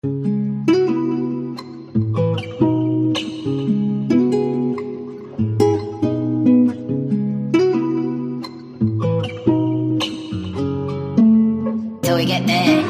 Till we get there.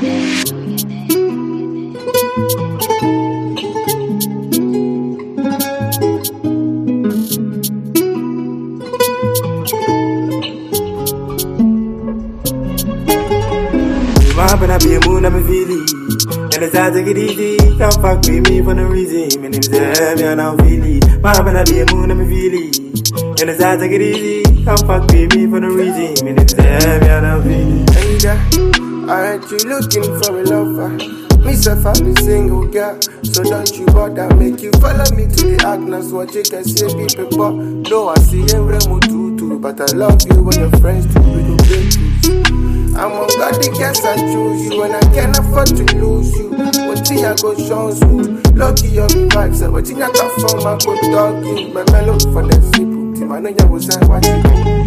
When I be a moon, I'm a feeling. And it's hard to get easy. Can't fuck with me for no reason. My name's Heavy and I'm feeling. When I be a moon, I'm a feeling. And it's hard to get easy. Can't fuck with me for no reason. My name's Heavy and I'm feeling. Hey girl, I heard you looking for a lover. Myself, I be single girl. So don't you bother, make you follow me to the Agnes. What you can see people. No, I see every too. But I love you when your friends do. We go play too. I'm on God, the guess I choose you, and I can't afford to lose you. What thing I go show you, lucky your vibes, so what thing I got from my good talking, my mellow for the simple team. I know you was watching.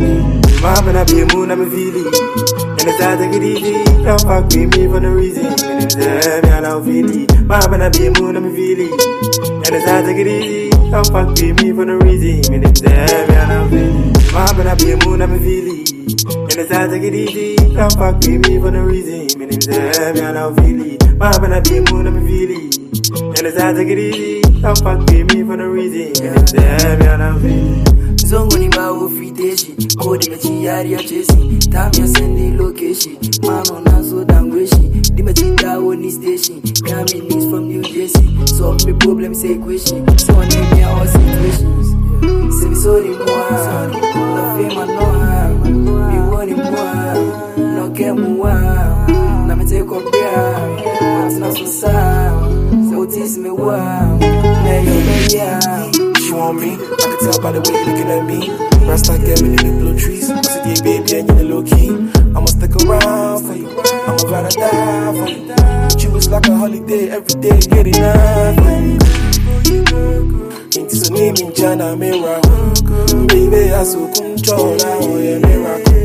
When I be a moon, I'm a feeling. And it's hard to get easy. Can't fuck with me for no reason. My name's Heavy and I'm feeling. When I be a moon, I'm a feeling. And it's hard to get easy. Can't fuck with me for no reason. My name's Heavy and I'm feeling. When I be a moon, I'm a feeling. And it's hard to get easy. Can't fuck with me for no reason. My name's Heavy and I'm feeling. When I be a moon, I'm a feeling. And it's hard to get easy. Can't fuck with me for no reason. My name's Heavy and I'm feeling. Zongo ni bawo fiteshi, kodi mechi yari ya chesi. Tamia sendi location, mano nazo dangweshi. Dimechi dawo ni station, coming news from New Jersey. Solve me problem, say question. So name me our situations. Say me sorry moi, no fame and no harm. Me want him more, no care more. Na me take up there, what's not so sad. So tease me wow, yeah. You want me? I can tell by the way you're looking at me. Rasta get me in the blue trees. I see the baby and you're low key. I'ma stick around for you. I'ma ride or die for you. But you is like a holiday every day, getting out for you. Into so name in Jana Mira. Baby, I so control. Oh yeah, miracle.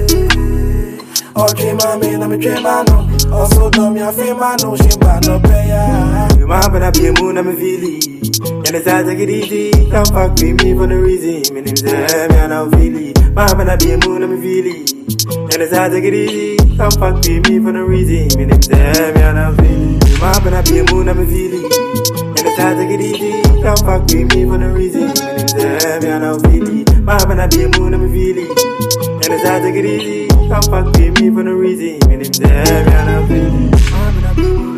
Oh, dream I mean, I'm a dream I know. Also, don't me a fame I know. She might not pay ya. When I be a moon, I'm a feeling. And it's hard to get easy. Can't fuck with me for no reason. My name's Heavy and I'm feeling. When I be a moon, I'm a feeling. And it's hard to get easy. Can't fuck with me for no reason. My name's Heavy and I'm feeling. When I be a moon, I'm a feeling. And it's hard to get easy. Can't fuck with me for no reason. My name's Heavy and I'm feeling. When I be a moon, I'm a feeling. And it's hard to get easy. Can't fuck with me for no reason. My name's Heavy and I'm feeling.